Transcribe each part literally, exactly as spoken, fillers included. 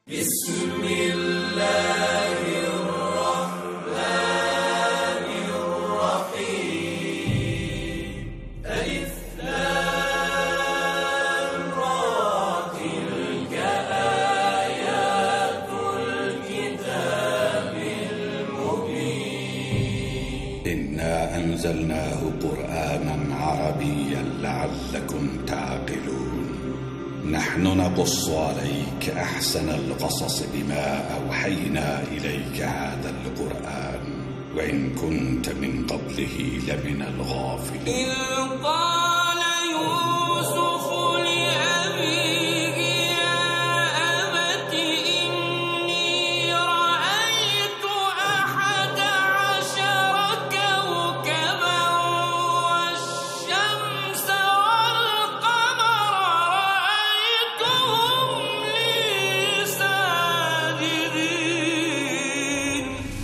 بسم الله الرحمن الرحيم ألف لام را تلك آيات الكتاب المبين إنا أنزلناه قرآنا عربيا لعلكم تعقلون نحن نقص عليك أحسن القصص بما أوحينا إليك هذا القرآن وإن كنت من قبله لمن الغافلين. إذ قال يوسف لأبيه يا أبت إني رأيت أحد عشر كوكبا والشمس والقمر رأيتهم لي ساجدين.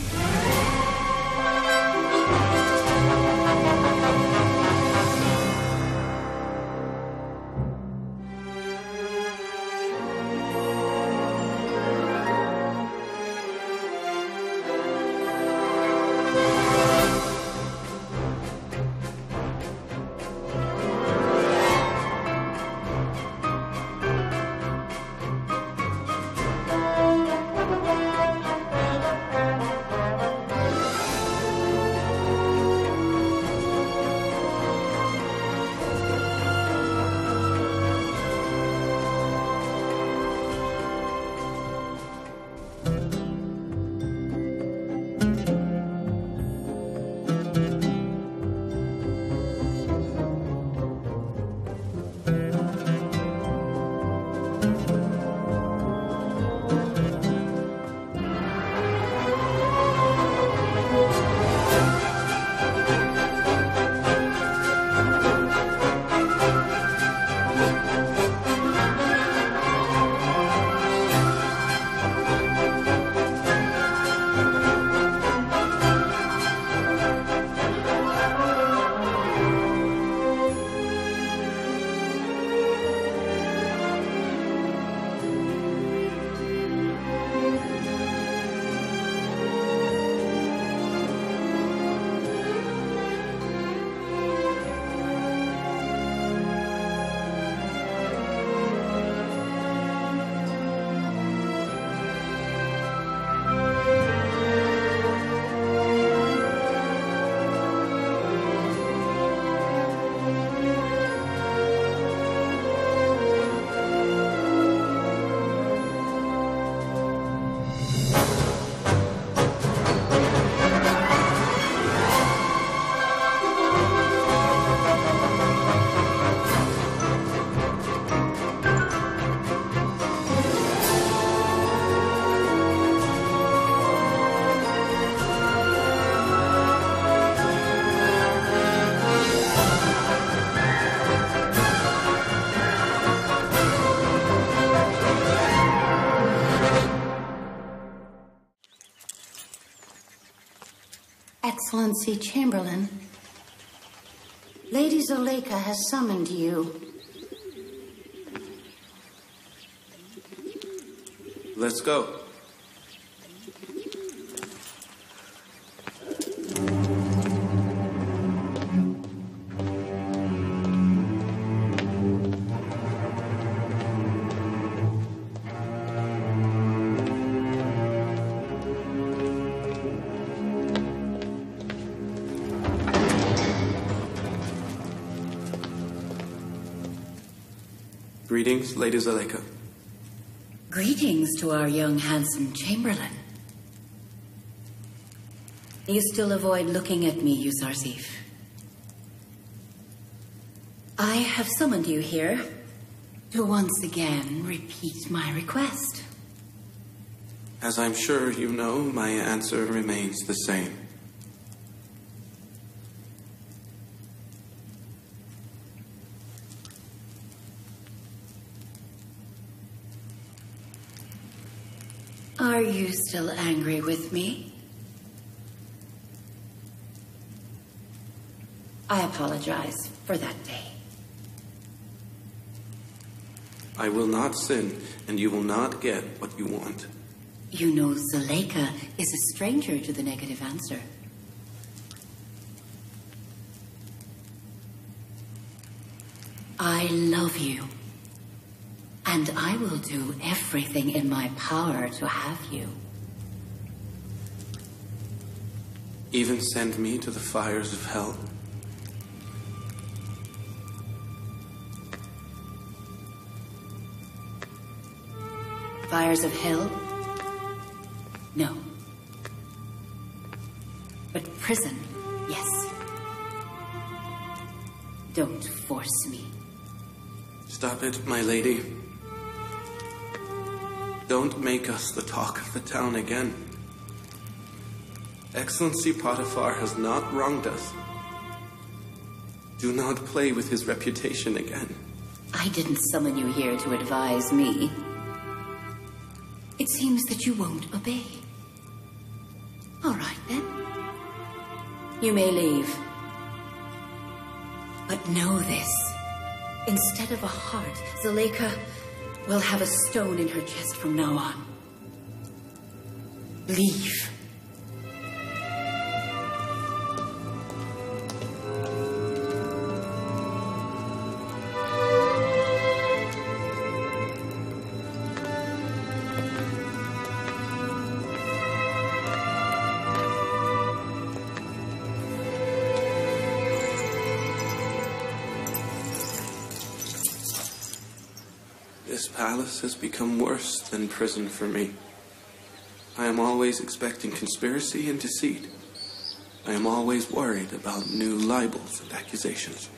Excellency Chamberlain, Lady Zuleika has summoned you. Let's go. Greetings, Lady Zuleika. Greetings to our young, handsome Chamberlain. You still avoid looking at me, Yuzarsif. I have summoned you here to once again repeat my request. As I'm sure you know, my answer remains the same. Are you still angry with me? I apologize for that day. I will not sin, and you will not get what you want. You know Zuleika is a stranger to the negative answer. I love you. And I will do everything in my power to have you. Even send me to the fires of hell? Fires of hell? No. But prison, yes. Don't force me. Stop it, my lady. Don't make us the talk of the town again. Excellency Potiphar has not wronged us. Do not play with his reputation again. I didn't summon you here to advise me. It seems that you won't obey. All right, then. You may leave. But know this. Instead of a heart, Zuleika will have a stone in her chest from now on. Leave. This palace has become worse than prison for me. I am always expecting conspiracy and deceit. I am always worried about new libels and accusations.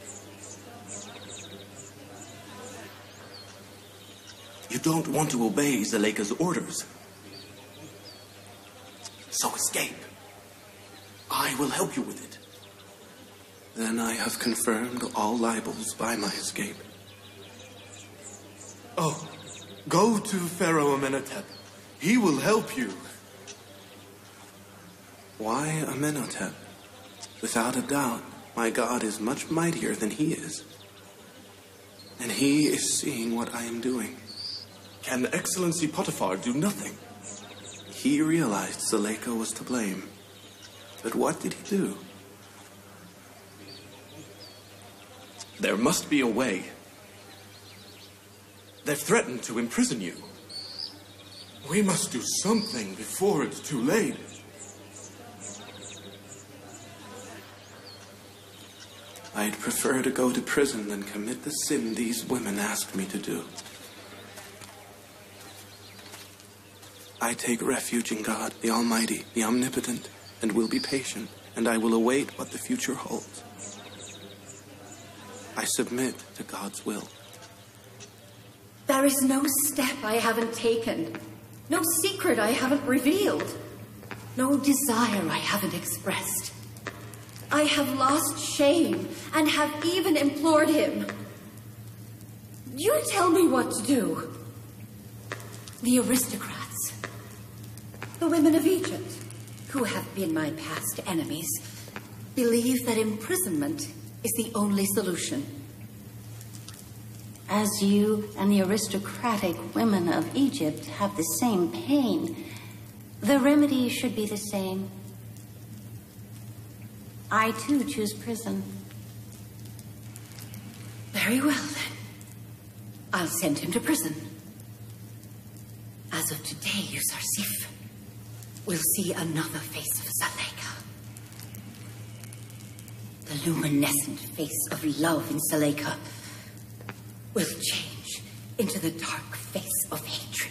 You don't want to obey Zuleika's orders. So escape. I will help you with it. Then I have confirmed all libels by my escape. Oh, go to Pharaoh Amenhotep. He will help you. Why Amenhotep? Without a doubt, my God is much mightier than he is. And he is seeing what I am doing. Can Excellency Potiphar do nothing? He realized Zuleika was to blame. But what did he do? There must be a way. They've threatened to imprison you. We must do something before it's too late. I'd prefer to go to prison than commit the sin these women asked me to do. I take refuge in God, the Almighty, the Omnipotent, and will be patient, and I will await what the future holds. I submit to God's will. There is no step I haven't taken. No secret I haven't revealed. No desire I haven't expressed. I have lost shame and have even implored him. You tell me what to do. The aristocrats, the women of Egypt, who have been my past enemies, believe that imprisonment is the only solution. As you and the aristocratic women of Egypt have the same pain, the remedy should be the same. I, too, choose prison. Very well, then. I'll send him to prison. As of today, Yusarsif, we'll see another face of Zuleika. The luminescent face of love in Zuleika will change into the dark face of hatred.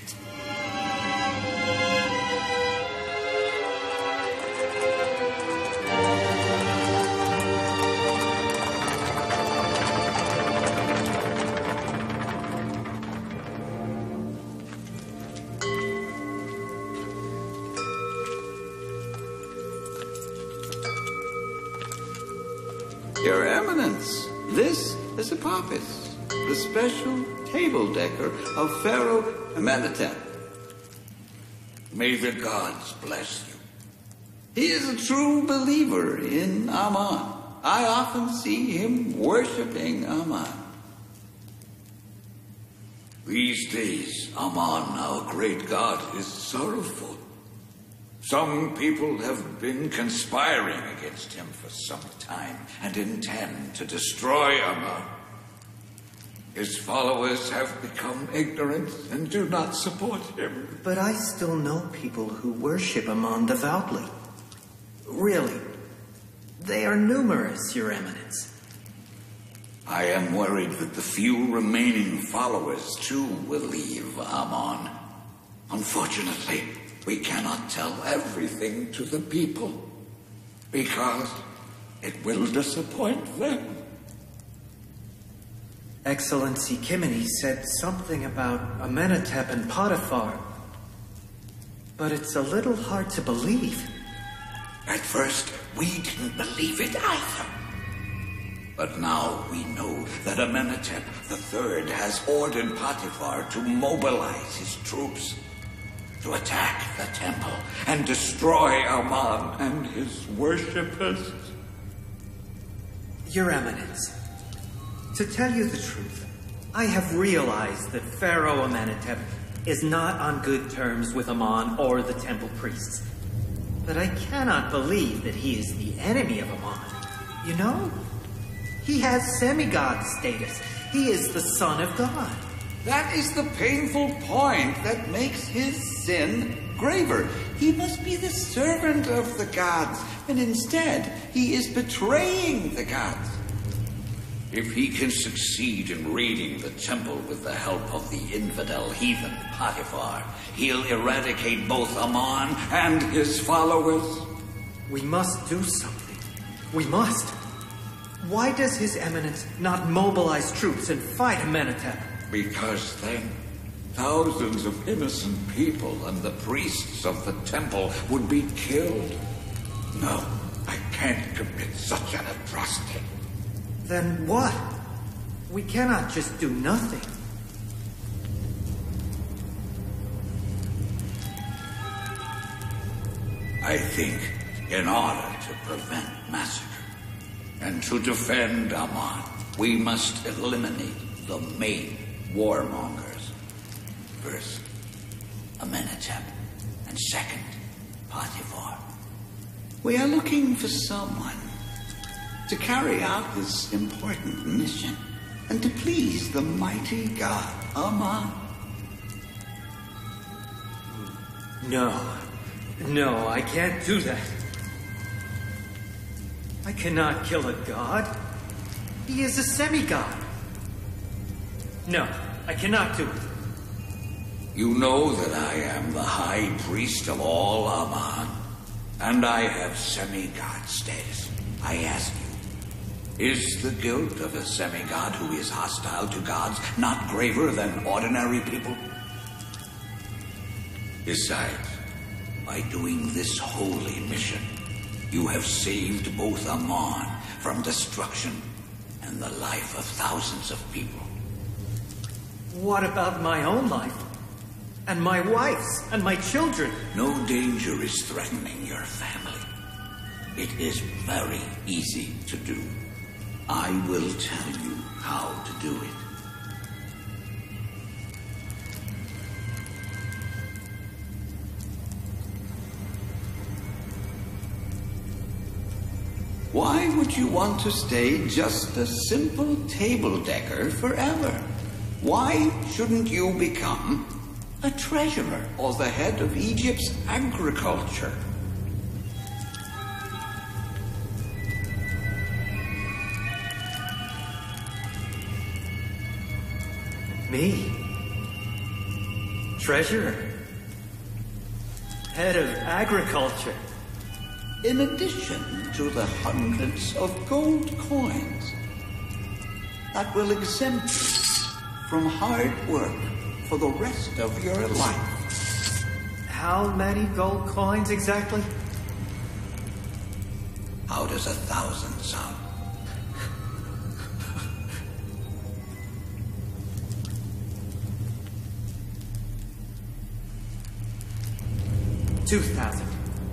Your Eminence, this is Apophis, the special table decker of Pharaoh Amenhotep. May the gods bless you. He is a true believer in Amun. I often see him worshiping Amun. These days, Aman, our great god, is sorrowful. Some people have been conspiring against him for some time and intend to destroy Aman. His followers have become ignorant and do not support him. But I still know people who worship Aman devoutly. Really. They are numerous, Your Eminence. I am worried that the few remaining followers, too, will leave Aman. Unfortunately, we cannot tell everything to the people, because it will disappoint them. Excellency Kimini said something about Amenhotep and Potiphar, but it's a little hard to believe. At first, we didn't believe it either. But now we know that Amenhotep the Third has ordered Potiphar to mobilize his troops to attack the temple and destroy Aman and his worshippers. Your Eminence, to tell you the truth, I have realized that Pharaoh Amenhotep is not on good terms with Aman or the temple priests. But I cannot believe that he is the enemy of Aman. You know? He has semi-god status. He is the son of God. That is the painful point that makes his sin graver. He must be the servant of the gods, and instead he is betraying the gods. If he can succeed in raiding the temple with the help of the infidel heathen Potiphar, he'll eradicate both Aman and his followers. We must do something. We must. Why does His Eminence not mobilize troops and fight Amenhotep? Because then thousands of innocent people and the priests of the temple would be killed. No, I can't commit such an atrocity. Then what? We cannot just do nothing. I think in order to prevent massacre and to defend Aman, we must eliminate the main warmongers. First, Amenhotep, and second, Potiphar. We are looking for someone to carry out this important mission and to please the mighty god Aman. No. No, I can't do that. I cannot kill a god. He is a semi-god. No, I cannot do it. You know that I am the high priest of all Aman, and I have semi-god status. I ask you, is the guilt of a semi-god who is hostile to gods not graver than ordinary people? Besides, by doing this holy mission, you have saved both Aman from destruction and the life of thousands of people. What about my own life? And my wife's and my children? No danger is threatening your family. It is very easy to do. I will tell you how to do it. Why would you want to stay just a simple table decker forever? Why shouldn't you become a treasurer or the head of Egypt's agriculture? Me? Treasurer? Head of agriculture? In addition to the hundreds of gold coins that will exempt you from hard work for the rest of your life. How many gold coins exactly? How does a thousand sound? Two thousand.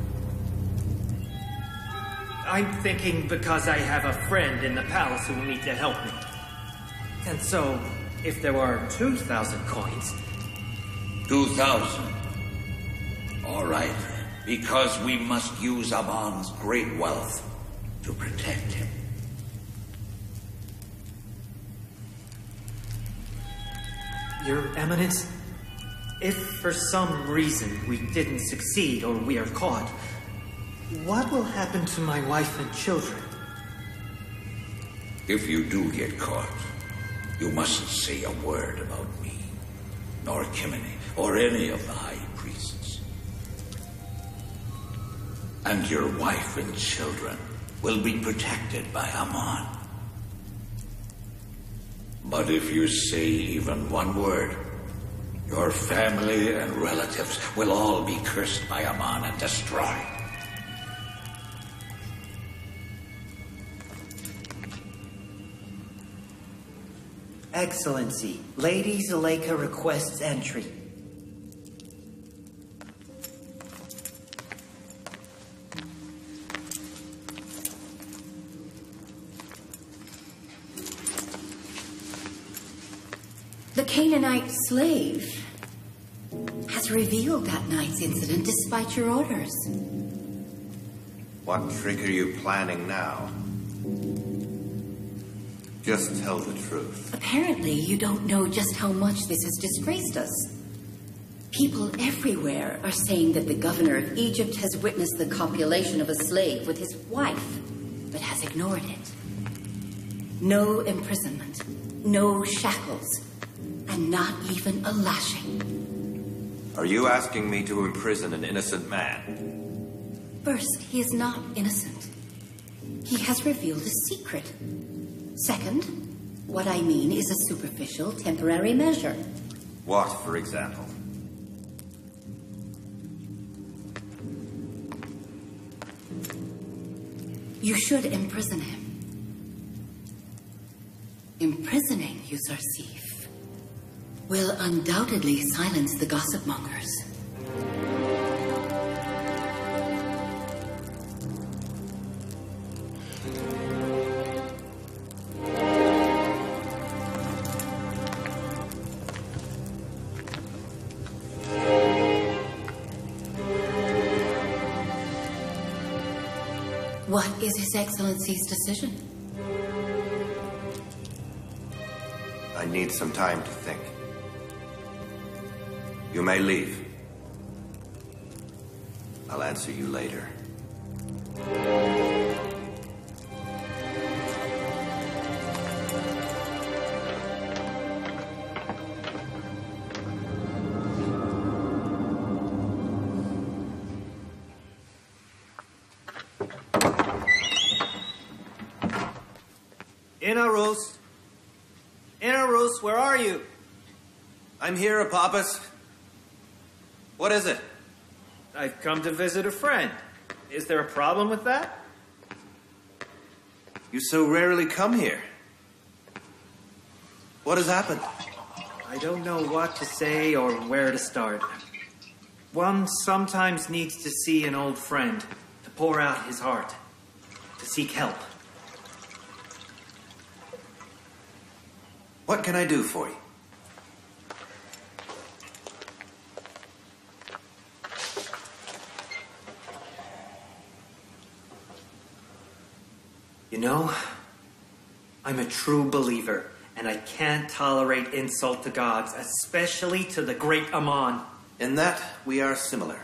I'm thinking because I have a friend in the palace who will need to help me. And so, if there were two thousand coins. Two thousand. All right, because we must use Amon's great wealth to protect him. Your Eminence, if for some reason we didn't succeed or we are caught, what will happen to my wife and children? If you do get caught, you mustn't say a word about me, nor Kimini, or any of the high priests. And your wife and children will be protected by Amon. But if you say even one word, your family and relatives will all be cursed by Amon and destroyed. Excellency, Lady Zuleika requests entry. The Canaanite slave has revealed that night's incident despite your orders. What trick are you planning now? Just tell the truth. Apparently, you don't know just how much this has disgraced us. People everywhere are saying that the governor of Egypt has witnessed the copulation of a slave with his wife, but has ignored it. No imprisonment, no shackles, and not even a lashing. Are you asking me to imprison an innocent man? First, he is not innocent. He has revealed a secret. Second, what I mean is a superficial, temporary measure. What, for example? You should imprison him. Imprisoning Yuzarsif will undoubtedly silence the gossip mongers. What is His Excellency's decision? I need some time to think. You may leave. I'll answer you later. Inarus! Inarus, where are you? I'm here, Apophis. What is it? I've come to visit a friend. Is there a problem with that? You so rarely come here. What has happened? I don't know what to say or where to start. One sometimes needs to see an old friend, to pour out his heart, to seek help. What can I do for you? You know, I'm a true believer, and I can't tolerate insult to gods, especially to the great Amon. In that, we are similar.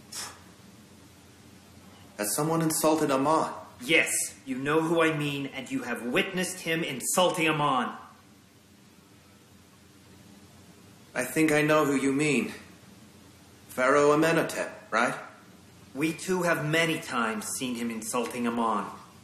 Has someone insulted Amon? Yes, you know who I mean, and you have witnessed him insulting Amon. I think I know who you mean. Pharaoh Amenhotep, right? We too have many times seen him insulting Amon.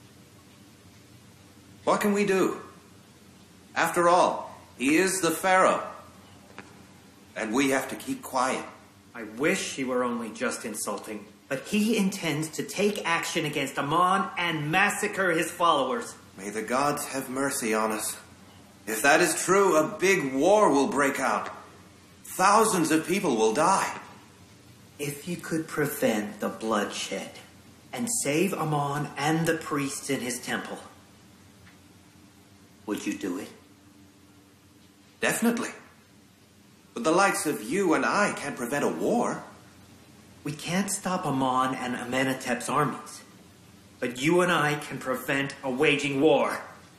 What can we do? After all, he is the Pharaoh. And we have to keep quiet. I wish he were only just insulting, but he intends to take action against Amon and massacre his followers. May the gods have mercy on us. If that is true, a big war will break out. Thousands of people will die. If you could prevent the bloodshed and save Amon and the priests in his temple, would you do it? Definitely. But the likes of you and I can't prevent a war. We can't stop Amon and Amenhotep's armies. But you and I can prevent a waging war.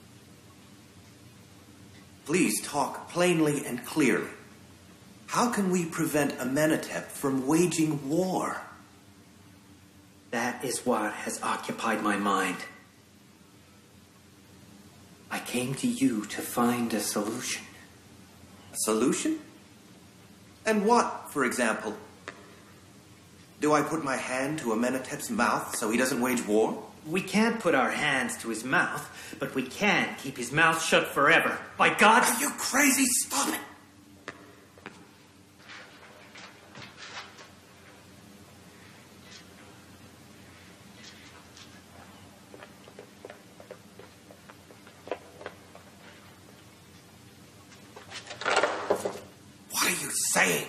Please talk plainly and clearly. How can we prevent Amenhotep from waging war? That is what has occupied my mind. I came to you to find a solution. A solution? And what, for example? Do I put my hand to Amenhotep's mouth so he doesn't wage war? We can't put our hands to his mouth, but we can keep his mouth shut forever. By God! Are you crazy? Stop it! What are you saying?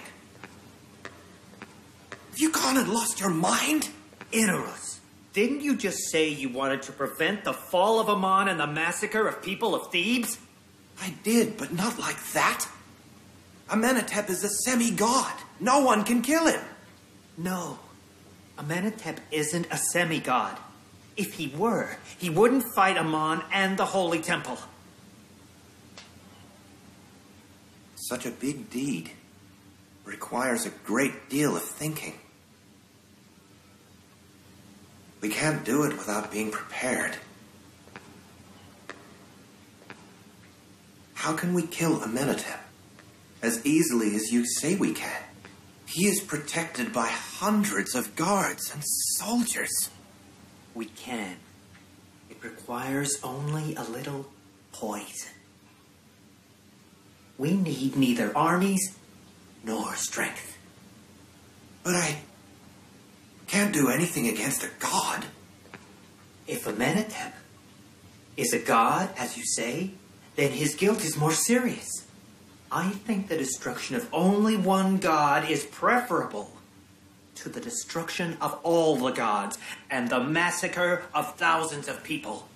Have you gone and lost your mind? Icarus, didn't you just say you wanted to prevent the fall of Amon and the massacre of people of Thebes? I did, but not like that. Amenhotep is a semi-god. No one can kill him. No, Amenhotep isn't a semi-god. If he were, he wouldn't fight Amon and the Holy Temple. Such a big deed requires a great deal of thinking. We can't do it without being prepared. How can we kill Amenhotep as easily as you say we can? He is protected by hundreds of guards and soldiers. We can. It requires only a little poison. We need neither armies nor strength. But I can't do anything against a god. If Amenhotep is a god, as you say, then his guilt is more serious. I think the destruction of only one god is preferable to the destruction of all the gods and the massacre of thousands of people.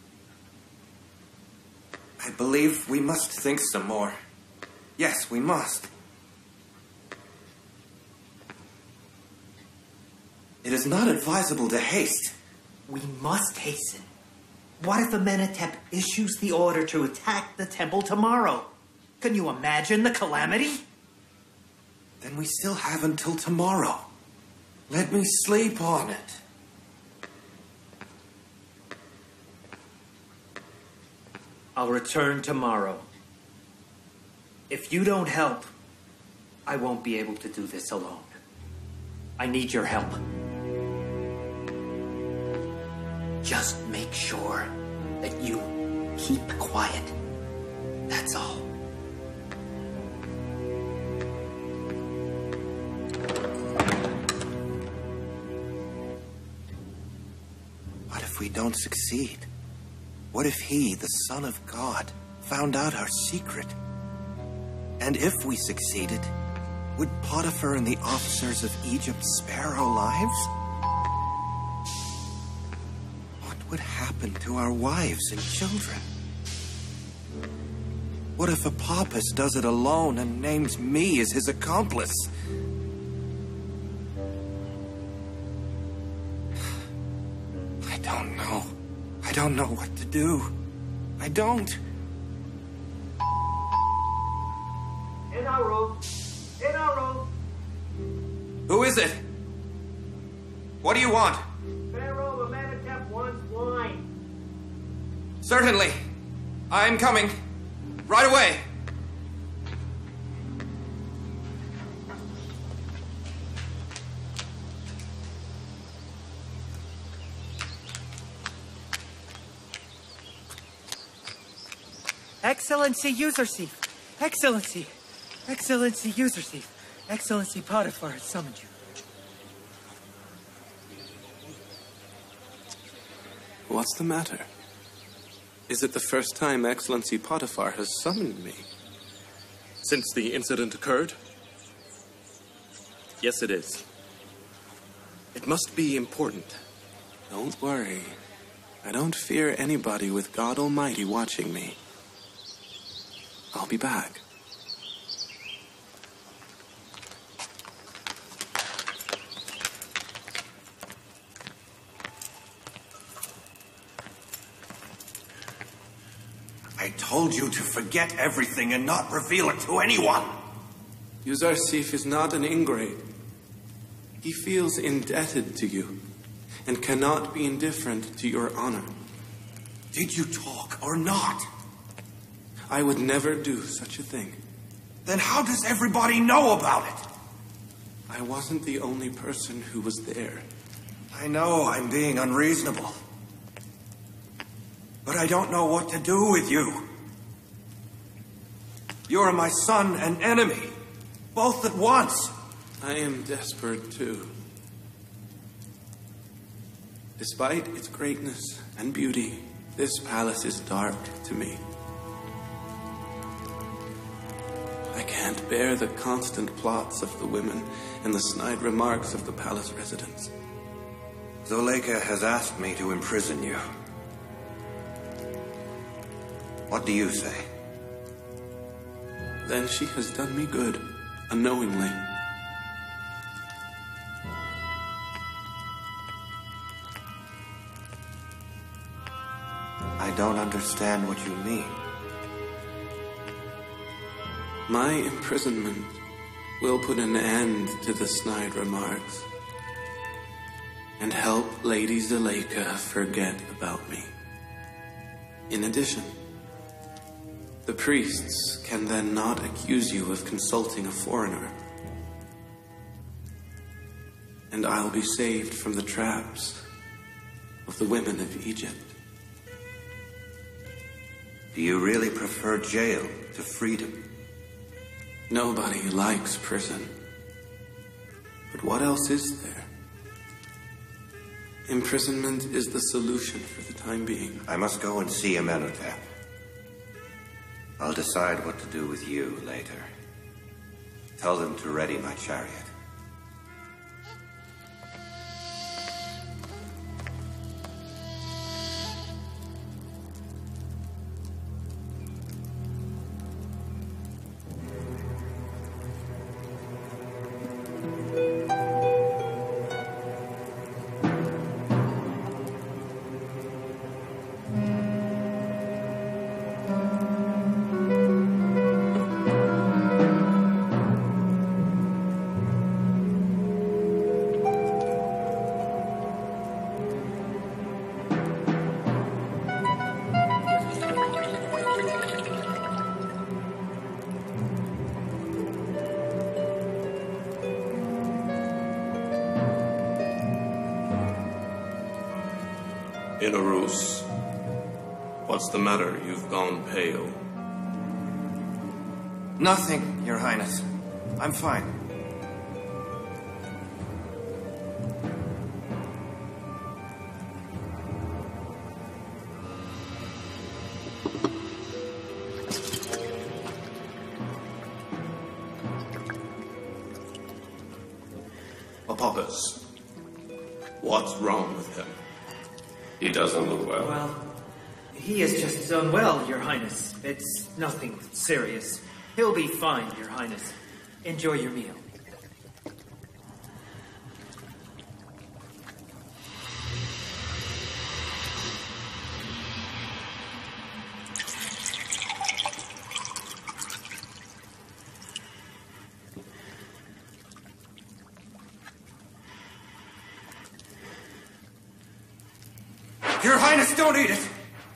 I believe we must think some more. Yes, we must. It is not advisable to haste. We must hasten. What if Amenhotep issues the order to attack the temple tomorrow? Can you imagine the calamity? Then we still have until tomorrow. Let me sleep on it. I'll return tomorrow. If you don't help, I won't be able to do this alone. I need your help. Just make sure that you keep quiet. That's all. What if we don't succeed? What if he, the Son of God, found out our secret? And if we succeeded, would Potiphar and the officers of Egypt spare our lives? What would happen to our wives and children? What if Apophis does it alone and names me as his accomplice? I don't know. I don't know what to do. I don't. In our room. In our room. Who is it? What do you want? Pharaoh Amenhotep wants wine. Certainly. I am coming. Right away. Excellency Userseef. Excellency. Excellency Userseef. Excellency Potiphar has summoned you. What's the matter? Is it the first time Excellency Potiphar has summoned me? Since the incident occurred? Yes, it is. It must be important. Don't worry. I don't fear anybody with God Almighty watching me. I'll be back. I told you to forget everything and not reveal it to anyone. Yuzarsif is not an ingrate. He feels indebted to you and cannot be indifferent to your honor. Did you talk or not? I would never do such a thing. Then how does everybody know about it? I wasn't the only person who was there. I know I'm being unreasonable. But I don't know what to do with you. You're my son and enemy, both at once. I am desperate too. Despite its greatness and beauty, this palace is dark to me. I can't bear the constant plots of the women and the snide remarks of the palace residents. Zuleika has asked me to imprison you. What do you say? Then she has done me good, unknowingly. I don't understand what you mean. My imprisonment will put an end to the snide remarks and help Lady Zuleika forget about me. In addition, the priests can then not accuse you of consulting a foreigner. And I'll be saved from the traps of the women of Egypt. Do you really prefer jail to freedom? Nobody likes prison. But what else is there? Imprisonment is the solution for the time being. I must go and see Amenhotep. I'll decide what to do with you later. Tell them to ready my chariot. Inarus, what's the matter? You've gone pale. Nothing, Your Highness. I'm fine. Apophis, what's wrong with him? He doesn't look well. Well, he is just unwell, Your Highness. It's nothing serious. He'll be fine, Your Highness. Enjoy your meal. Your Highness, don't eat it!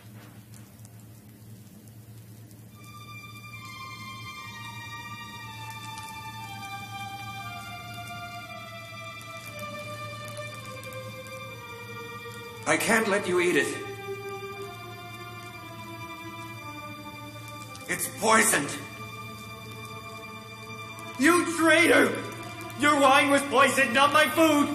I can't let you eat it. It's poisoned. You traitor! Your wine was poisoned, not my food!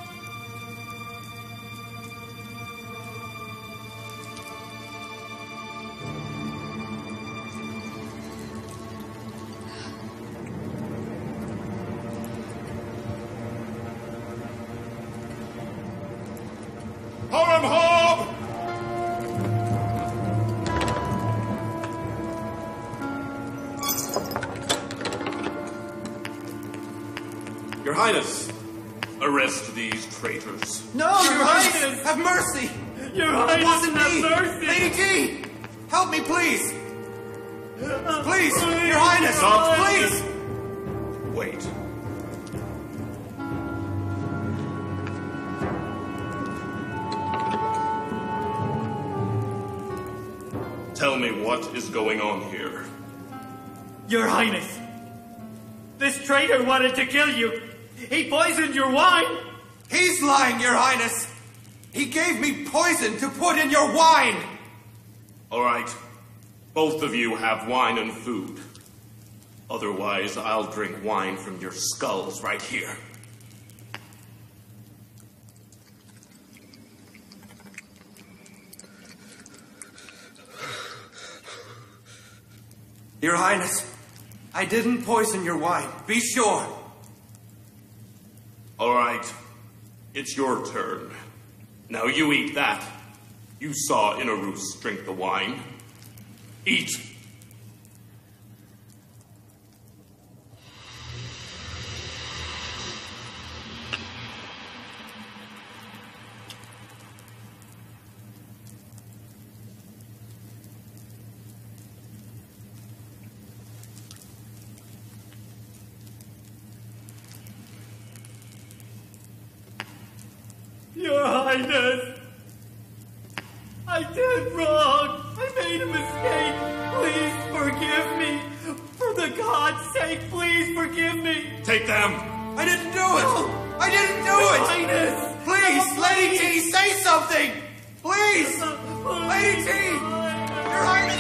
Your Highness, arrest these traitors. No, Your, Your Highness! Have mercy! Your It Highness, wasn't have me! mercy! Lady G! Help me, please! Please, Your Highness, Stop. please! Wait. Tell me what is going on here. Your Highness, this traitor wanted to kill you. He poisoned your wine. He's lying, Your Highness! He gave me poison to put in your wine! All right. Both of you have wine and food. Otherwise, I'll drink wine from your skulls right here. Your Highness, I didn't poison your wine. Be sure. All right. It's your turn. Now you eat that. You saw Inarus drink the wine. Eat. Your Highness, I did wrong. I made a mistake. Please forgive me. For the God's sake, please forgive me. Take them. I didn't do it! I didn't do Your it! Highness, Please, no, Lady T, please. say something! Please! Lady T! Your Highness,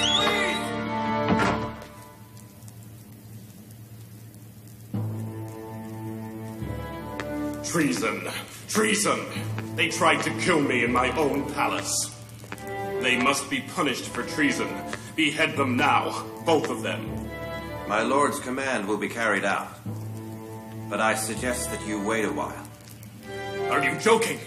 please! Treason. Treason. They tried to kill me in my own palace. They must be punished for treason. Behead them now, both of them. My lord's command will be carried out. But I suggest that you wait a while. Are you joking?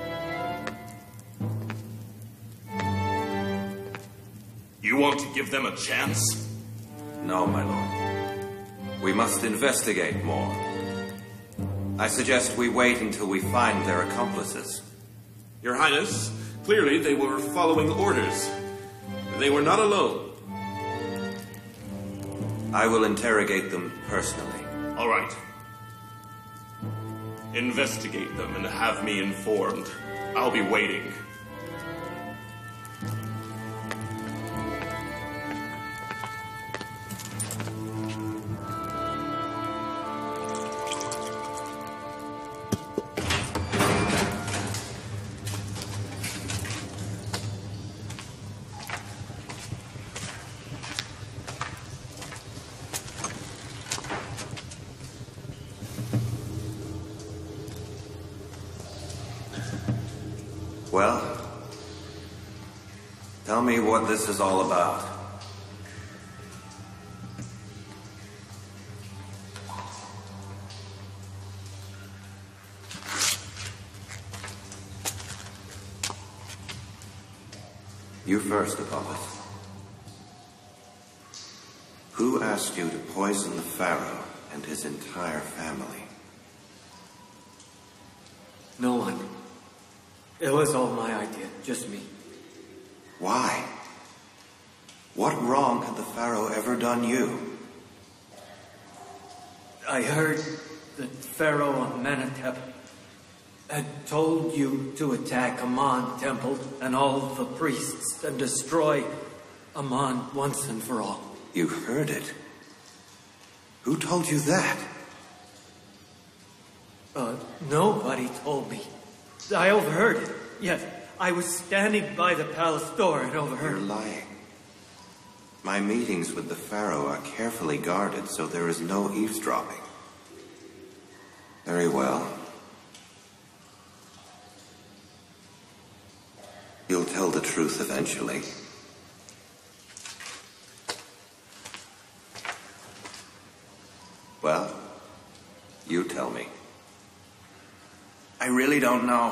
You want to give them a chance? No, my lord. We must investigate more. I suggest we wait until we find their accomplices. Your Highness, clearly they were following orders. They were not alone. I will interrogate them personally. All right. Investigate them and have me informed. I'll be waiting. Well, tell me what this is all about. You first, Apollos. Who asked you to poison the Pharaoh and his entire family? No one. It was all my idea, just me. Why? What wrong had the Pharaoh ever done you? I heard that Pharaoh Amenhotep had told you to attack Amon Temple and all the priests and destroy Amon once and for all. You heard it? Who told you that? Uh, nobody told me. I overheard it. Yes, I was standing by the palace door and overheard. You're lying. My meetings with the Pharaoh are carefully guarded, so there is no eavesdropping. Very well. You'll tell the truth eventually. Well, you tell me. I really don't know.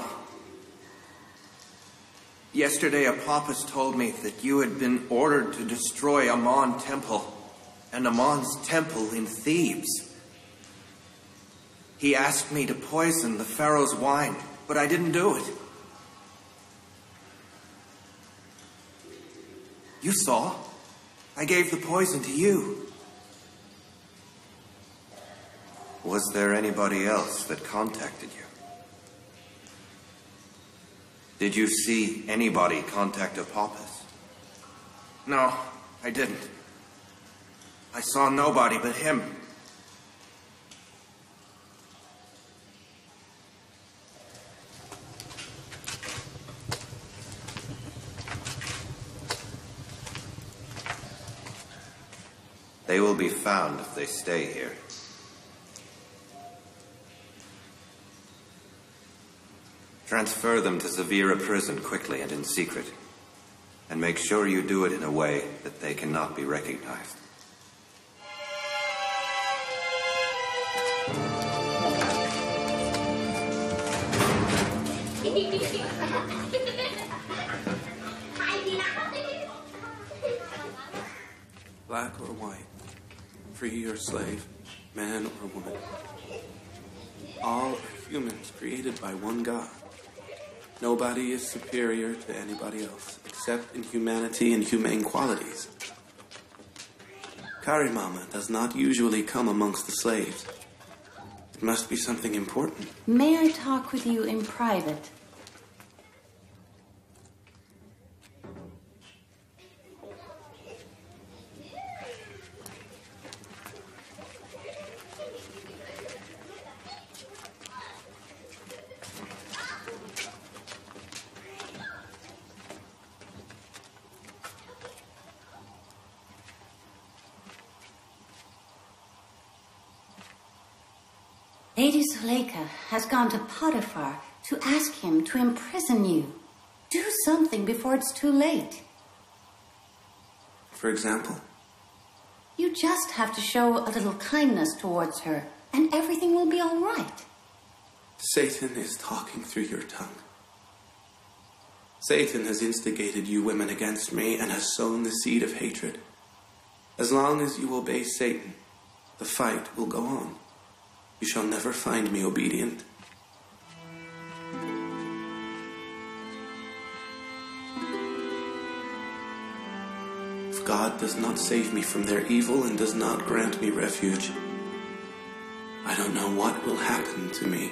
Yesterday, Apophis told me that you had been ordered to destroy Amon Temple and Amon's temple in Thebes. He asked me to poison the Pharaoh's wine, but I didn't do it. You saw? I gave the poison to you. Was there anybody else that contacted you? Did you see anybody contact Apophis? No, I didn't. I saw nobody but him. They will be found if they stay here. Transfer them to Zavira prison quickly and in secret. And make sure you do it in a way that they cannot be recognized. Black or white, free or slave, man or woman. All are humans created by one God. Nobody is superior to anybody else, except in humanity and humane qualities. Karimama does not usually come amongst the slaves. It must be something important. May I talk with you in private? Lady Zuleika has gone to Potiphar to ask him to imprison you. Do something before it's too late. For example? You just have to show a little kindness towards her, and everything will be all right. Satan is talking through your tongue. Satan has instigated you women against me and has sown the seed of hatred. As long as you obey Satan, the fight will go on. You shall never find me obedient. If God does not save me from their evil and does not grant me refuge, I don't know what will happen to me.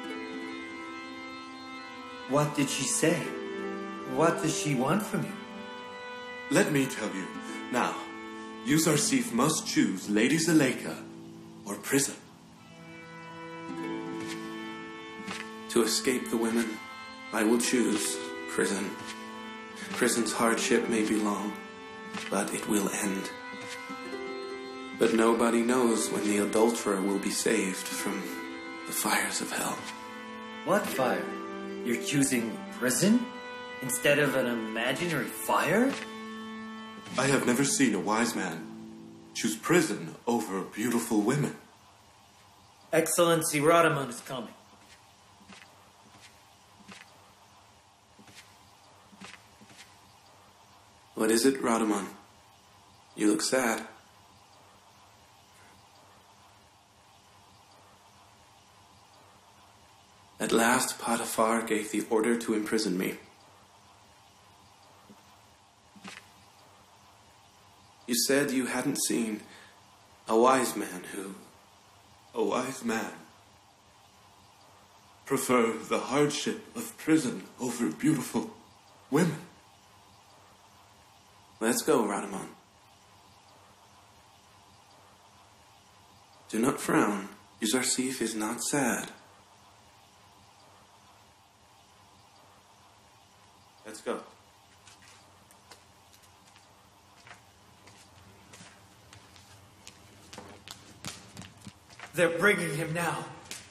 What did she say? What does she want from you? Let me tell you. Now, Yuzarsif must choose Lady Zuleika or prison. To escape the women, I will choose prison. Prison's hardship may be long, but it will end. But nobody knows when the adulterer will be saved from the fires of hell. What fire? You're choosing prison instead of an imaginary fire? I have never seen a wise man choose prison over beautiful women. Excellency Radamon is coming. What is it, Radamon? You look sad. At last, Potiphar gave the order to imprison me. You said you hadn't seen a wise man who... A wise man prefer the hardship of prison over beautiful women. Let's go, Radamon. Do not frown. Yuzarsif is not sad. Let's go. They're bringing him now.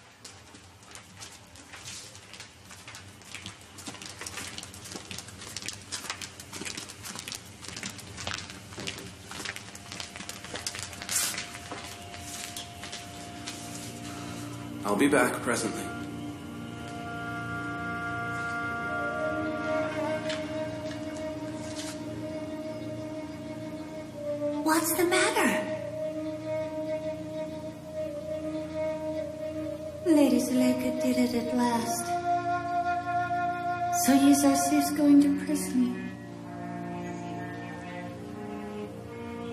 I'll be back presently. What's the matter? Lady Zuleika did it at last. So Yuzarsif's going to prison you.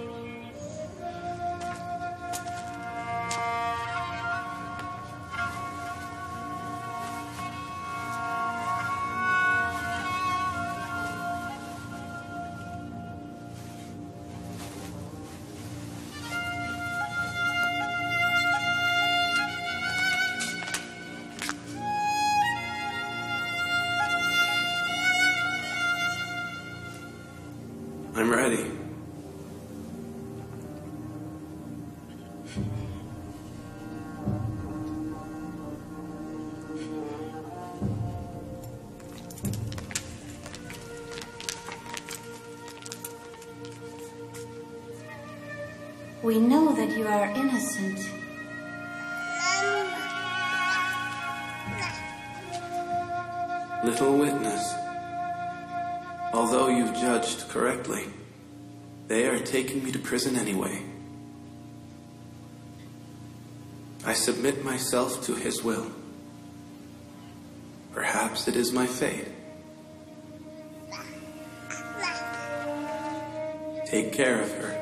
I'm ready. We know that you are innocent. Little witness, although you've judged correctly, they are taking me to prison anyway. I submit myself to his will. Perhaps it is my fate. Take care of her.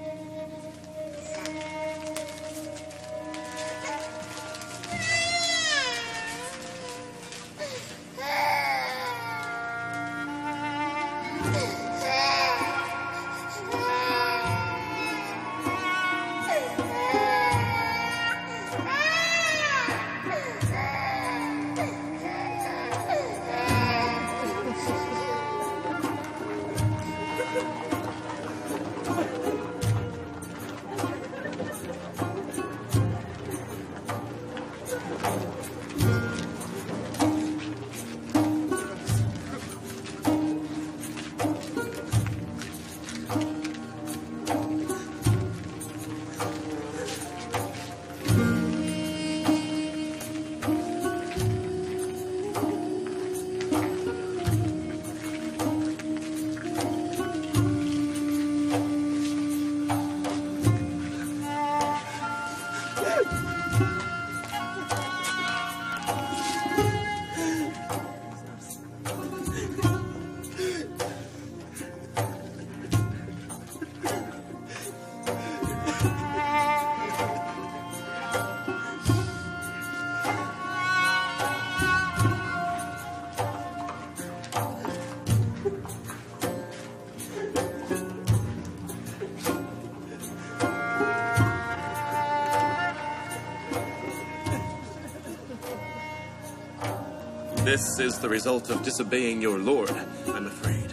This is the result of disobeying your lord, I'm afraid.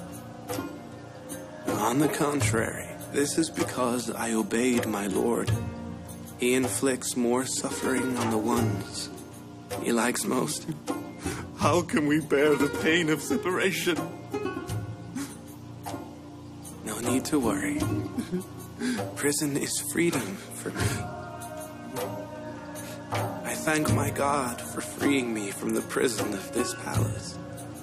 On the contrary, this is because I obeyed my lord. He inflicts more suffering on the ones he likes most. How can we bear the pain of separation? No need to worry. Prison is freedom for me. I thank my God for freeing me from the prison of this palace.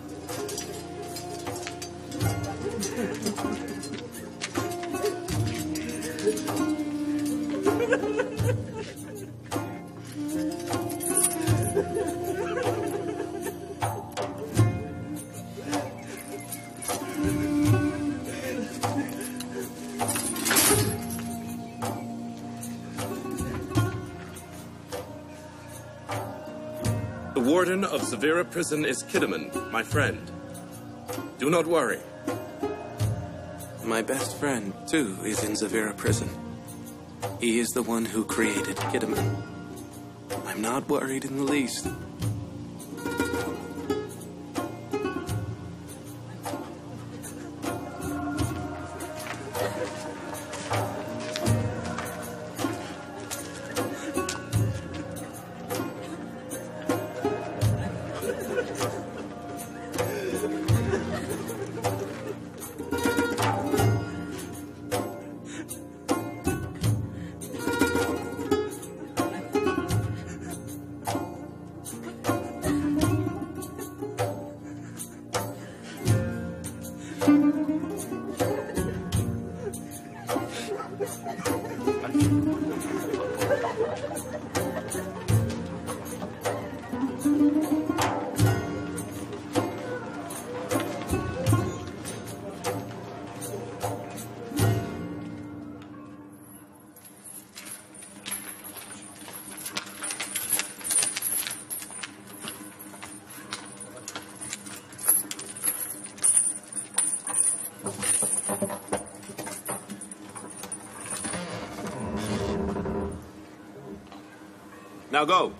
The warden of Zavira prison is Kiddaman, my friend. Do not worry. My best friend, too, is in Zavira prison. He is the one who created Kiddaman. I'm not worried in the least. Now go.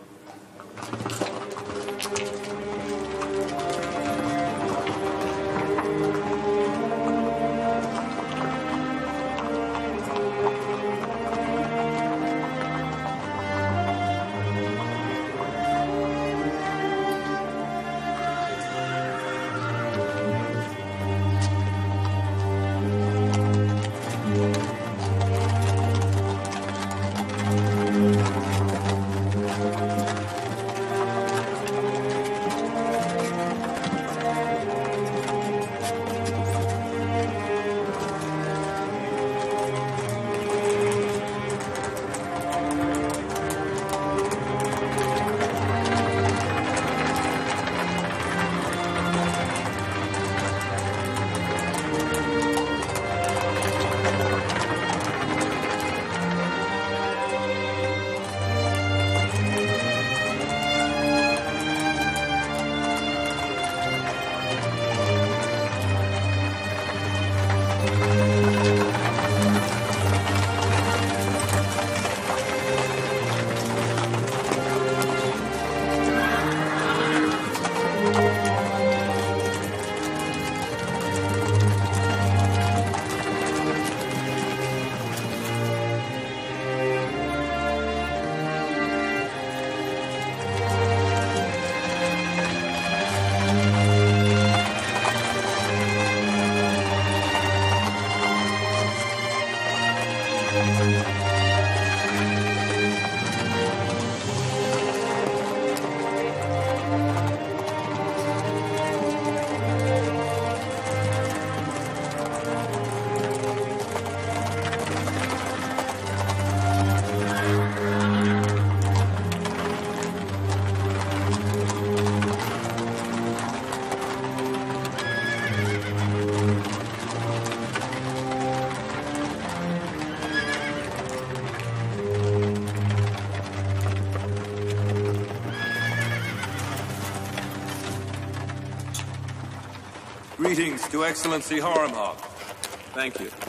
Greetings to Excellency Harmhog. Thank you.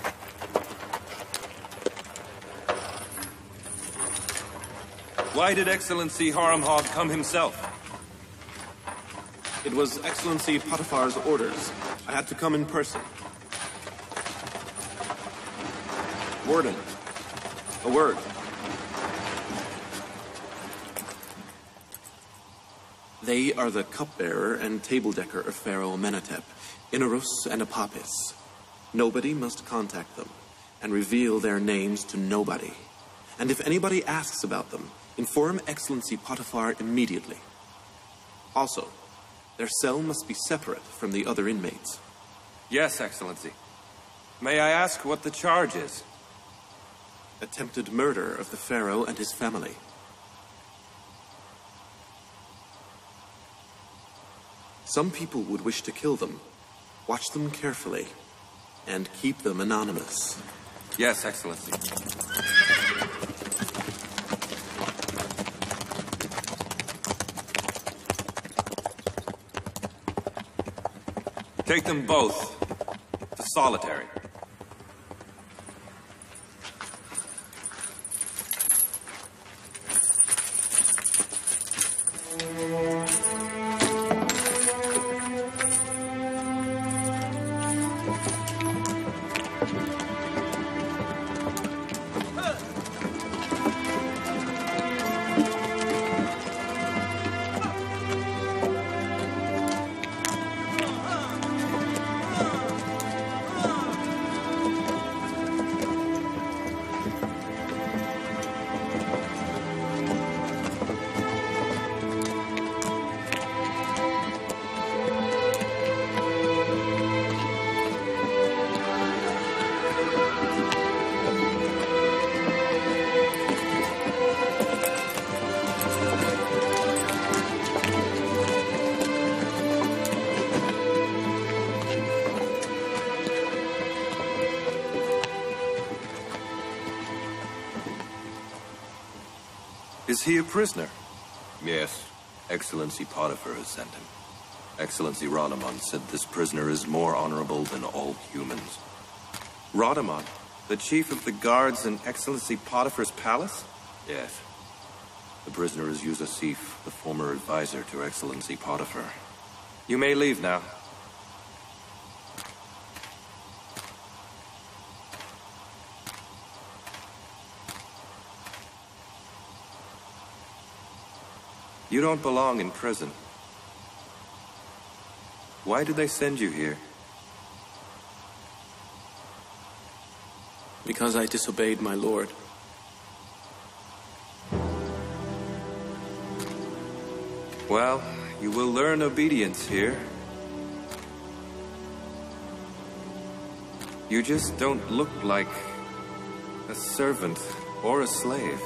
Why did Excellency Harmhog come himself? It was Excellency Potiphar's orders. I had to come in person. Warden, a word. They are the cupbearer and table decker of Pharaoh Amenhotep, Inarus and Apapis. Nobody must contact them, and reveal their names to nobody. And if anybody asks about them, inform Excellency Potiphar immediately. Also, their cell must be separate from the other inmates. Yes, Excellency. May I ask what the charge is? Attempted murder of the Pharaoh and his family. Some people would wish to kill them. Watch them carefully, and keep them anonymous. Yes, Excellency. Take them both to solitary. Is he a prisoner? Yes. Excellency Potiphar has sent him. Excellency Rhodomon said this prisoner is more honorable than all humans. Rhodomon, the chief of the guards in Excellency Potiphar's palace? Yes. The prisoner is Yusasif, the former advisor to Excellency Potiphar. You may leave now. You don't belong in prison. Why did they send you here? Because I disobeyed my lord. Well, you will learn obedience here. You just don't look like a servant or a slave.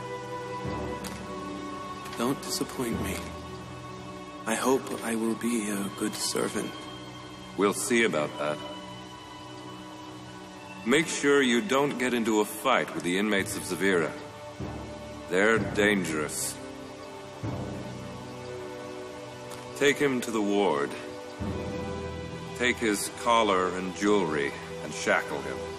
Don't disappoint me. I hope I will be a good servant. We'll see about that. Make sure you don't get into a fight with the inmates of Zavira. They're dangerous. Take him to the ward. Take his collar and jewelry and shackle him.